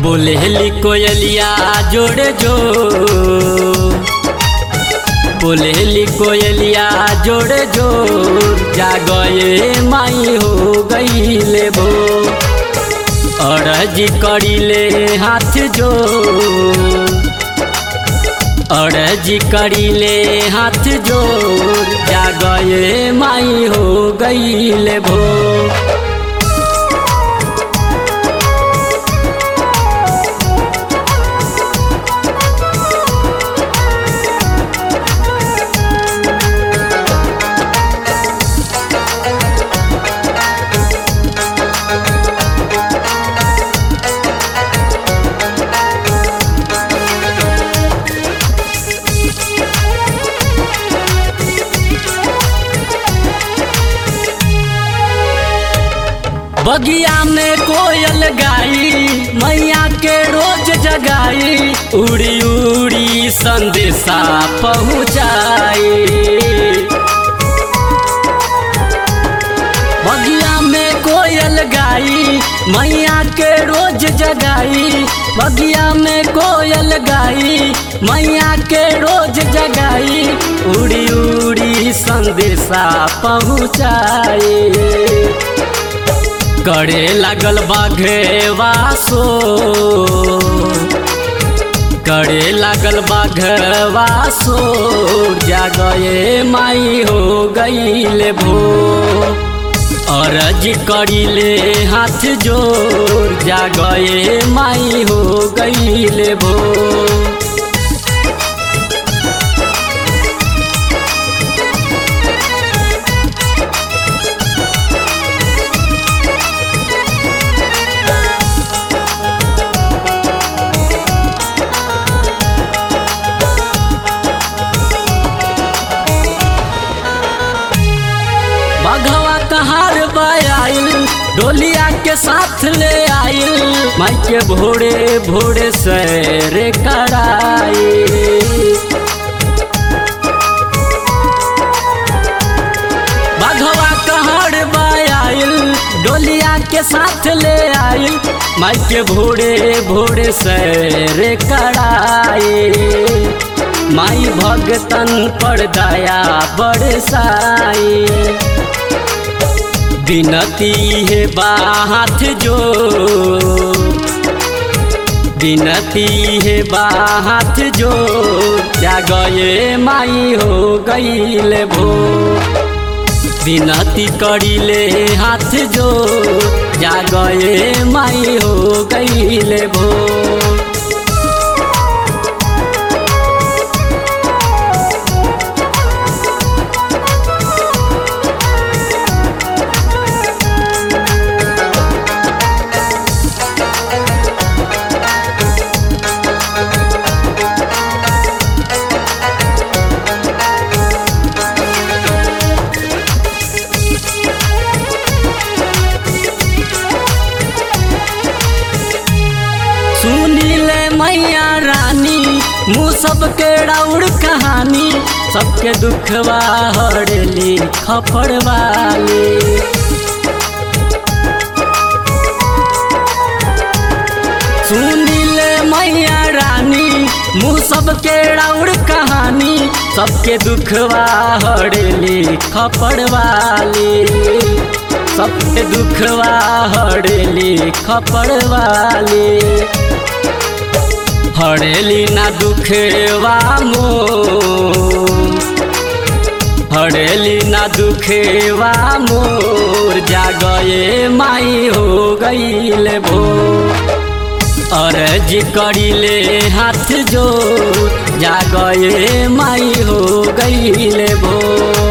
बोलेली कोयलिया जोड़े जो, बोलेली कोयलिया जोड़े जो, जागए माई हो गईले भो। अरजी करीले हाथ जो, अरजी करीले हाथ जो, जागए माई हो गईले भो। बगिया में कोयल गाई, मैया के रोज जगाई, उड़ी उड़ी संदेशा पहुँचाई। बगिया में कोयल गाई, मैया के रोज जगाई, बगिया में कोयल गाई, मैया के रोज जगाई, उड़ी उड़ी संदेशा पहुँचाई। करे लागल बाघवासो, करे लागल बाघवासो, जागए माई हो गईले भो। अरज करीले हाथ जोर, जागए माई हो गईले भो। बघवा कहार बयाइल, डोलिया के साथ ले आइल, माई के भोरे भोरे सैर कराई। बघवा कहार बयाइल, डोलिया के साथ ले आइल, माई के भोरे भोरे सैर कराई। माई भगतन पर दया बरसाई, बिनती है बाहाथ जो, बिनती है बाहाथ जो, जागए माई हो गईले भो। बिनती करीले हाथ जो, जागए माई हो गईले भो। सुनीले मैया रानी, मुँह सबके राउर कहानी, सबके दुखवा हड़ली खपड़ वाली। सुनीले मैया रानी, मुँह सबके राउर कहानी, सबके दुखवा हड़ली खपड़ वाली, सबके दुखवा हड़ली खपड़ वाली। हड़ेली ना दुखवा मोर, हड़ेली ना दुखवा मोर, जागए माई हो गईले भो। अरज करीले हाथ जोर, जागए माई हो गईले भो।